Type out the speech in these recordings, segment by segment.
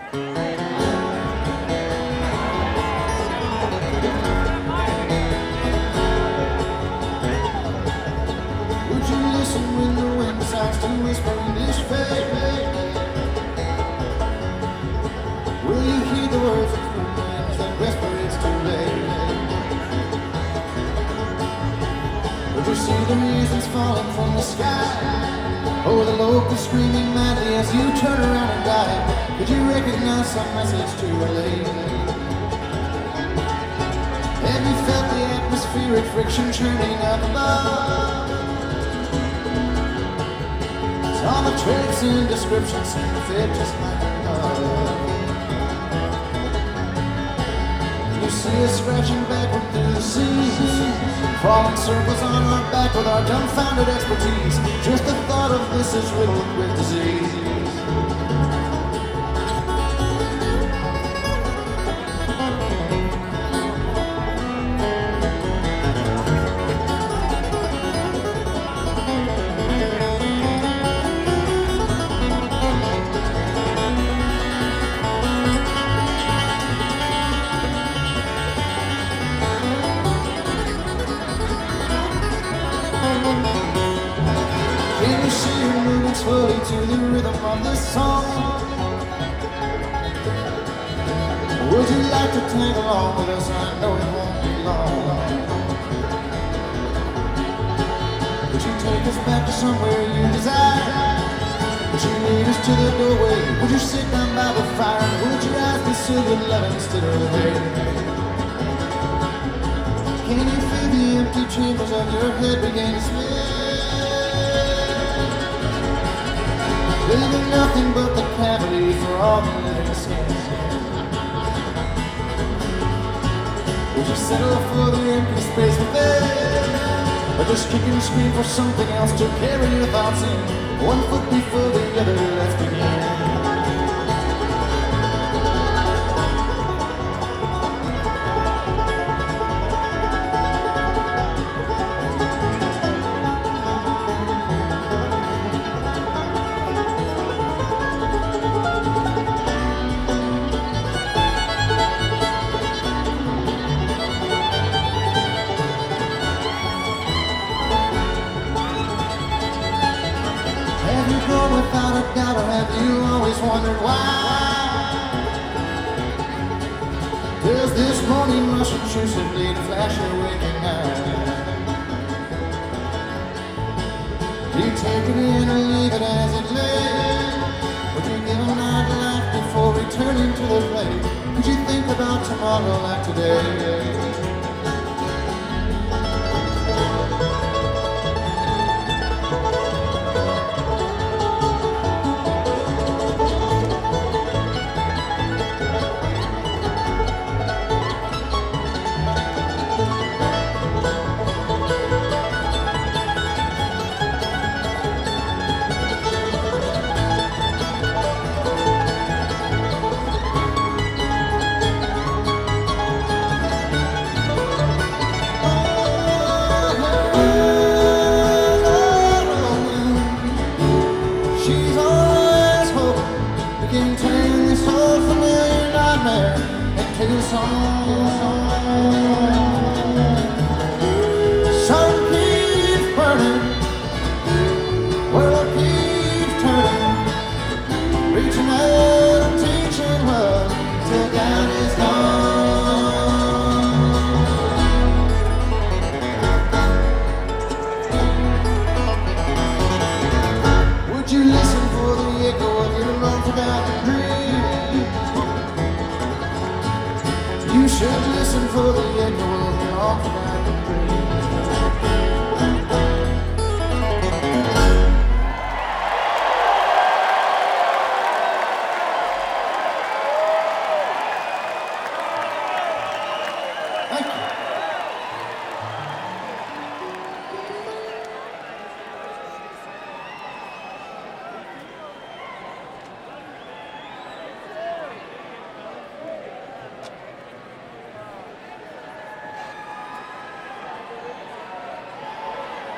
Would you listen when the wind starts to whisper in this fate? Will you heed the words of the winds that whisper it's too late? Would you see the reasons falling from the sky? Oh, the locusts screaming madly as you turn around and die. Could you recognize some message to relay? Have you felt the atmospheric friction churning up above? All the tricks and descriptions seem to fit just like a glove. You see us scratching backward through the seas, falling circles on our back with our dumbfounded expertise. Just the thought of this is riddled with disease. Slowly to the rhythm of this song. Would you like to tag along with us? I know it won't be long. Would you take us back to somewhere you desire? Would you lead us to the doorway? Would you sit down by the fire? And would your eyes be silver love instead of hair? Can you feel the empty chambers of your head begin to spin? Leaving nothing but the cavity for all the living sins. Would you settle for the empty space within? Or just kick and scream for something else to carry your thoughts in? One foot before the other, let's begin. Without a doubt, or have you always wondered why? Does this morning rush obtrusively to flash your waking eye? Do you take it in or leave it as it lay? Would you give a night life before returning to the play? Could you think about tomorrow like today?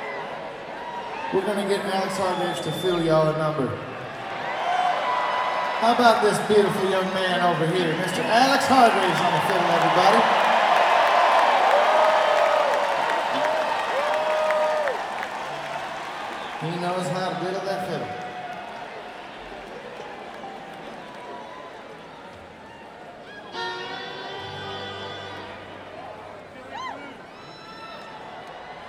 We're gonna get Alex Hargreaves to fill y'all a number. How about this beautiful young man over here, Mr. Alex Hargraves on the fiddle, everybody? He knows how to diddle that fiddle.